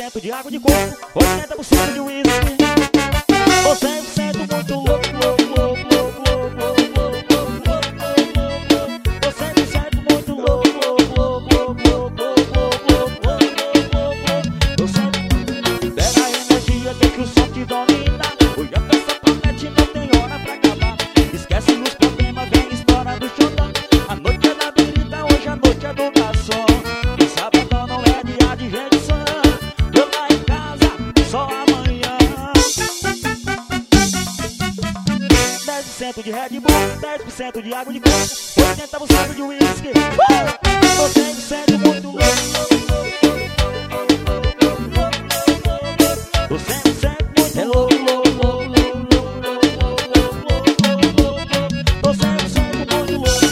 10% de água de coco, 80% de uísque. Ou 100% muito louco, louco, louco, louco, louco, louco, louco, louco. Ou 100% muito louco, louco, louco, louco, louco, louco, louco. Ou 100%. Pega a energia, deixa o som te dominar. Hoje a festa promete, não tem hora pra acabar. Esquece os problemas, vem história do xodó. A noite é da birita, hoje a noite é do garçom. E sabadão não é dia de rejeição. Eu lá em casa, só amanhã. 10% de Red Bull, 10% de água de coco, 80% de uísque. 100% muito louco. 100% muito louco. 100% muito louco.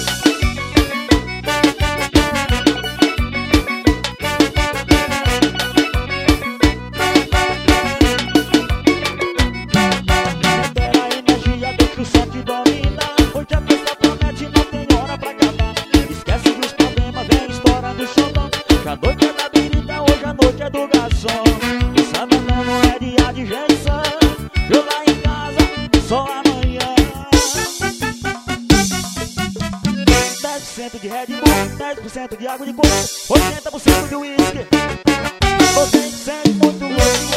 Libera a energia, deixa o som te dominar. Hoje a festa promete, não tem hora pra acabar. Esquece dos problemas, vem história do xodó. Que a noite é da birita, hoje a noite é do garçom. E sabadão não é dia de rejeição. Eu lá em casa, só amanhã. 10% de Red Bull, 10% de água de coco, 80% de uísque. 100% muito louco.